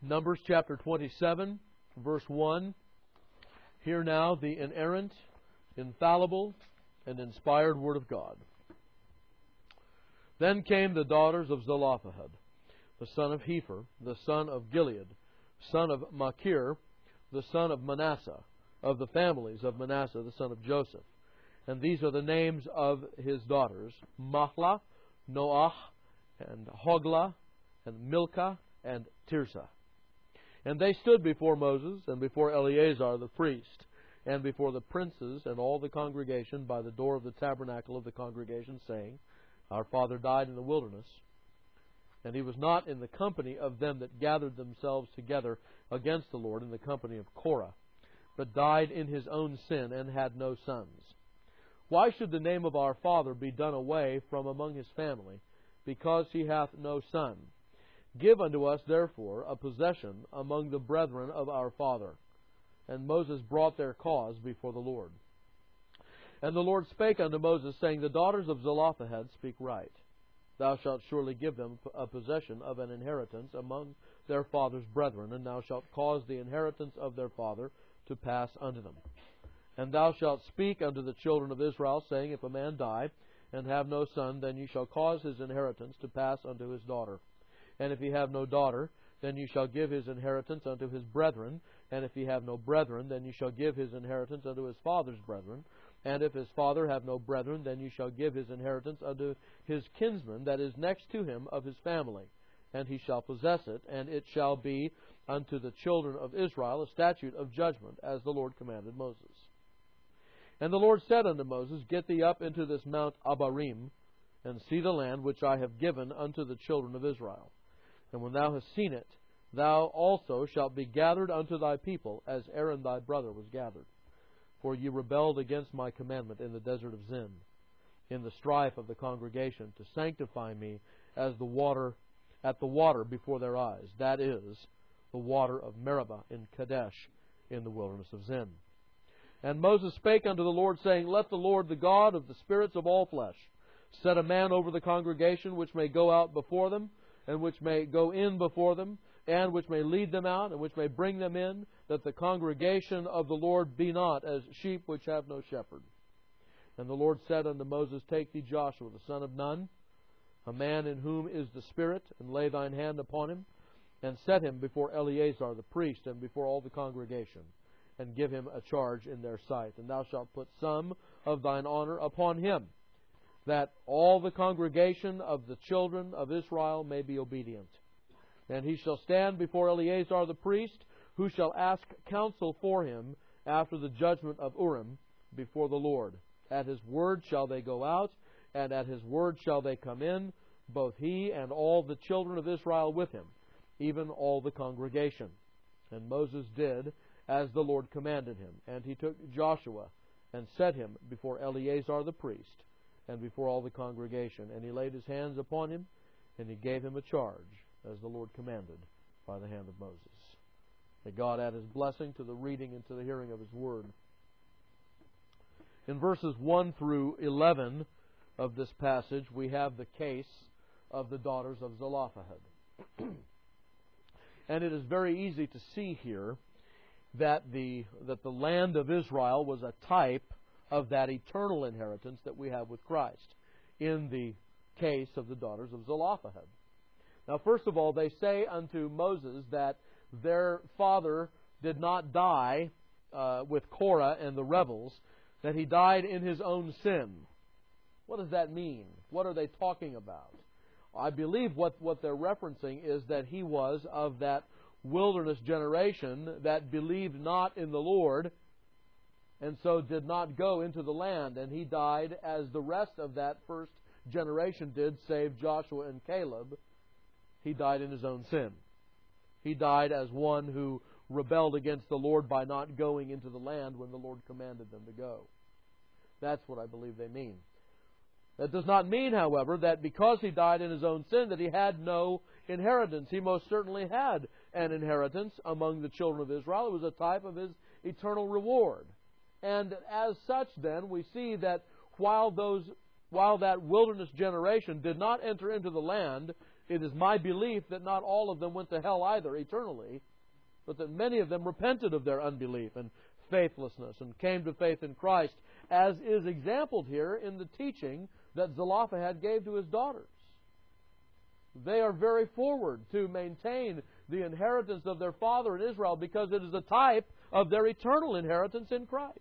Numbers chapter 27, verse 1. Hear now the inerrant, infallible, and inspired Word of God. Then came the daughters of Zelophehad, the son of Hepher, the son of Gilead, son of Machir, the son of Manasseh, of the families of Manasseh, the son of Joseph. And these are the names of his daughters: Mahlah, Noach, and Hoglah, and Milcah, and Tirzah. And they stood before Moses, and before Eleazar the priest, and before the princes and all the congregation by the door of the tabernacle of the congregation, saying, Our father died in the wilderness, and he was not in the company of them that gathered themselves together against the Lord in the company of Korah, but died in his own sin, and had no sons. Why should the name of our father be done away from among his family, because he hath no son? Give unto us, therefore, a possession among the brethren of our father. And Moses brought their cause before the Lord. And the Lord spake unto Moses, saying, The daughters of Zelophehad speak right. Thou shalt surely give them a possession of an inheritance among their father's brethren, and thou shalt cause the inheritance of their father to pass unto them. And thou shalt speak unto the children of Israel, saying, If a man die, and have no son, then ye shall cause his inheritance to pass unto his daughter. And if he have no daughter, then you shall give his inheritance unto his brethren. And if he have no brethren, then you shall give his inheritance unto his father's brethren. And if his father have no brethren, then you shall give his inheritance unto his kinsman that is next to him of his family. And he shall possess it, and it shall be unto the children of Israel a statute of judgment, as the Lord commanded Moses. And the Lord said unto Moses, Get thee up into this Mount Abarim, and see the land which I have given unto the children of Israel. And when thou hast seen it, thou also shalt be gathered unto thy people, as Aaron thy brother was gathered. For ye rebelled against my commandment in the desert of Zin, in the strife of the congregation, to sanctify me as the water at the water before their eyes, that is, the water of Meribah in Kadesh, in the wilderness of Zin. And Moses spake unto the Lord, saying, Let the Lord, the God of the spirits of all flesh, set a man over the congregation, which may go out before them, and which may go in before them, and which may lead them out, and which may bring them in, that the congregation of the Lord be not as sheep which have no shepherd. And the Lord said unto Moses, Take thee Joshua the son of Nun, a man in whom is the Spirit, and lay thine hand upon him, and set him before Eleazar the priest, and before all the congregation, and give him a charge in their sight. And thou shalt put some of thine honor upon him, that all the congregation of the children of Israel may be obedient. And he shall stand before Eleazar the priest, who shall ask counsel for him after the judgment of Urim before the Lord. At his word shall they go out, and at his word shall they come in, both he and all the children of Israel with him, even all the congregation. And Moses did as the Lord commanded him. And he took Joshua and set him before Eleazar the priest, and before all the congregation. And he laid his hands upon him, and he gave him a charge, as the Lord commanded, by the hand of Moses. May God add His blessing to the reading and to the hearing of His Word. In verses 1 through 11 of this passage, we have the case of the daughters of Zelophehad. And it is very easy to see here that the land of Israel was a type of that eternal inheritance that we have with Christ, in the case of the daughters of Zelophehad. Now, first of all, they say unto Moses that their father did not die with Korah and the rebels, that he died in his own sin. What does that mean? What are they talking about? I believe what they're referencing is that he was of that wilderness generation that believed not in the Lord, and so did not go into the land. And he died as the rest of that first generation did, save Joshua and Caleb. He died in his own sin. He died as one who rebelled against the Lord by not going into the land when the Lord commanded them to go. That's what I believe they mean. That does not mean, however, that because he died in his own sin that he had no inheritance. He most certainly had an inheritance among the children of Israel. It was a type of his eternal reward. And as such, then, we see that while that wilderness generation did not enter into the land, It is my belief that not all of them went to hell either eternally, but that many of them repented of their unbelief and faithlessness and came to faith in Christ, as is exampled here in the teaching that Zelophehad gave to his daughters. They are very forward to maintain the inheritance of their father in Israel because it is a type of their eternal inheritance in Christ.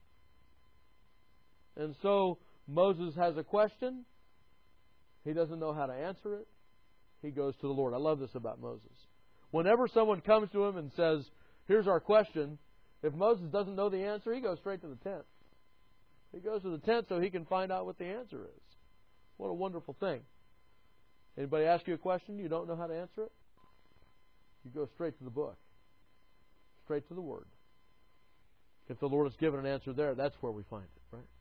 And so Moses has a question. He doesn't know how to answer it. He goes to the Lord. I love this about Moses. Whenever someone comes to him and says, here's our question, if Moses doesn't know the answer, he goes straight to the tent. He goes to the tent so he can find out what the answer is. What a wonderful thing. Anybody ask you a question, you don't know how to answer it? You go straight to the book. Straight to the Word. If the Lord has given an answer there, that's where we find it, right?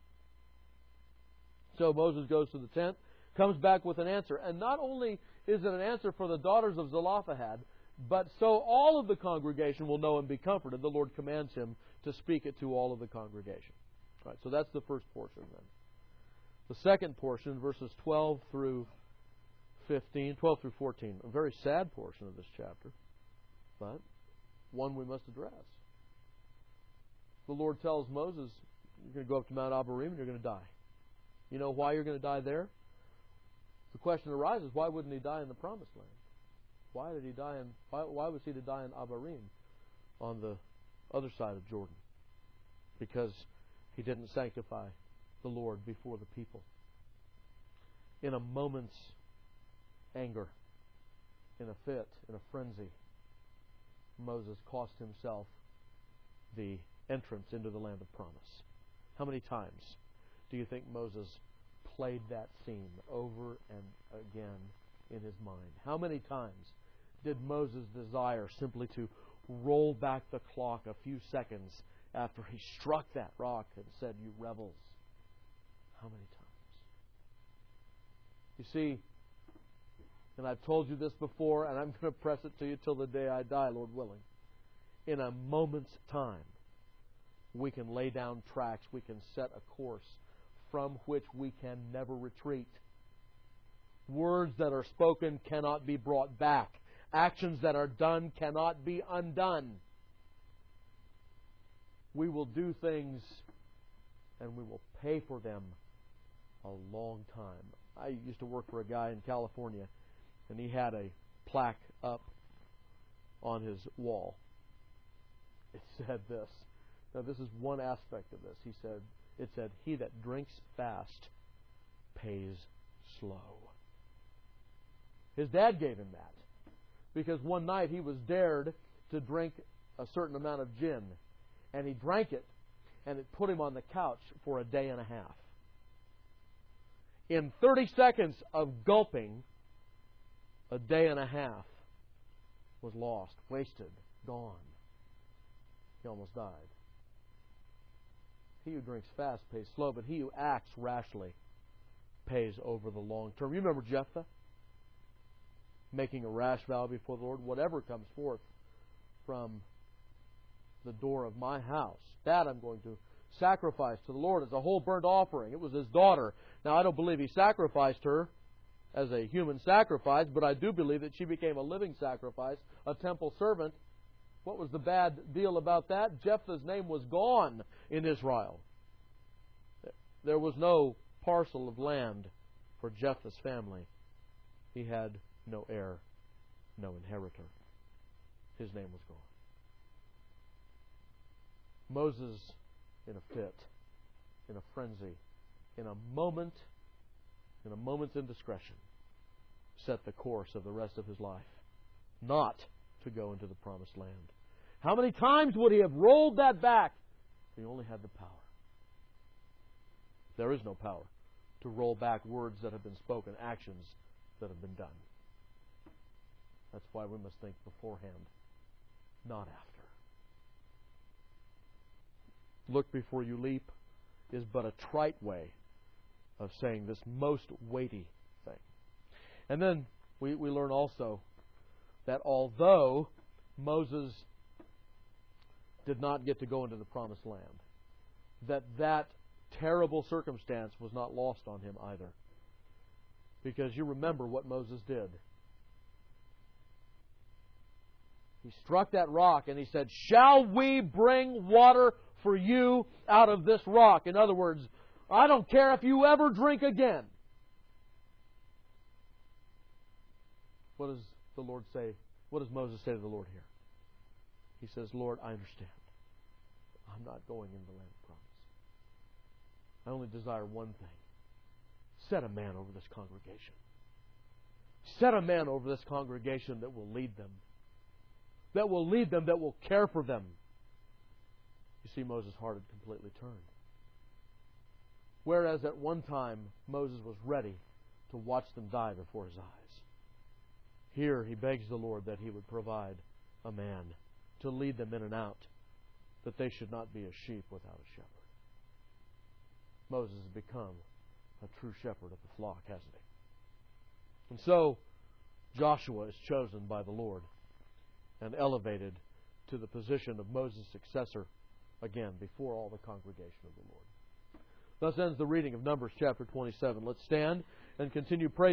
So Moses goes to the tent, comes back with an answer. And not only is it an answer for the daughters of Zelophehad, but so all of the congregation will know and be comforted. The Lord commands him to speak it to all of the congregation. Right, so that's the first portion then. The second portion, verses 12 through 14, a very sad portion of this chapter, but one we must address. The Lord tells Moses, you're going to go up to Mount Abarim and you're going to die. You know why you're going to die there? The question arises, why wouldn't he die in the Promised Land? Why was he to die in Abarim on the other side of Jordan? Because he didn't sanctify the Lord before the people. In a moment's anger, in a fit, in a frenzy, Moses cost himself the entrance into the land of promise. How many times do you think Moses played that scene over and again in his mind? How many times did Moses desire simply to roll back the clock a few seconds after he struck that rock and said, you rebels? How many times? You see, and I've told you this before, and I'm going to press it to you till the day I die, Lord willing. In a moment's time, we can lay down tracks, we can set a course from which we can never retreat. Words that are spoken cannot be brought back. Actions that are done cannot be undone. We will do things and we will pay for them a long time. I used to work for a guy in California, and he had a plaque up on his wall. It said this. Now, this is one aspect of this. It said, he that drinks fast pays slow. His dad gave him that because one night he was dared to drink a certain amount of gin, and he drank it, and it put him on the couch for a day and a half. In 30 seconds of gulping, a day and a half was lost, wasted, gone. He almost died. He who drinks fast pays slow, but he who acts rashly pays over the long term. You remember Jephthah? Making a rash vow before the Lord, whatever comes forth from the door of my house, that I'm going to sacrifice to the Lord as a whole burnt offering. It was his daughter. Now, I don't believe he sacrificed her as a human sacrifice, but I do believe that she became a living sacrifice, a temple servant. What was the bad deal about that? Jephthah's name was gone in Israel. There was no parcel of land for Jephthah's family. He had no heir, no inheritor. His name was gone. Moses, in a fit, in a frenzy, in a moment's indiscretion, set the course of the rest of his life, not to go into the promised land. How many times would he have rolled that back if he only had the power? There is no power to roll back words that have been spoken, actions that have been done. That's why we must think beforehand, not after. Look before you leap is but a trite way of saying this most weighty thing. And then we learn also that although Moses did not get to go into the promised land, that terrible circumstance was not lost on him either. Because you remember what Moses did. He struck that rock and he said, "Shall we bring water for you out of this rock?" In other words, I don't care if you ever drink again. What does the Lord say? What does Moses say to the Lord here? He says, "Lord, I understand. I'm not going into the land of promise. I only desire one thing. Set a man over this congregation. Set a man over this congregation that will lead them. That will lead them, that will care for them." You see, Moses' heart had completely turned. Whereas at one time Moses was ready to watch them die before his eyes, here he begs the Lord that He would provide a man to lead them in and out, that they should not be as sheep without a shepherd. Moses has become a true shepherd of the flock, hasn't he? And so Joshua is chosen by the Lord and elevated to the position of Moses' successor again before all the congregation of the Lord. Thus ends the reading of Numbers chapter 27. Let's stand and continue praising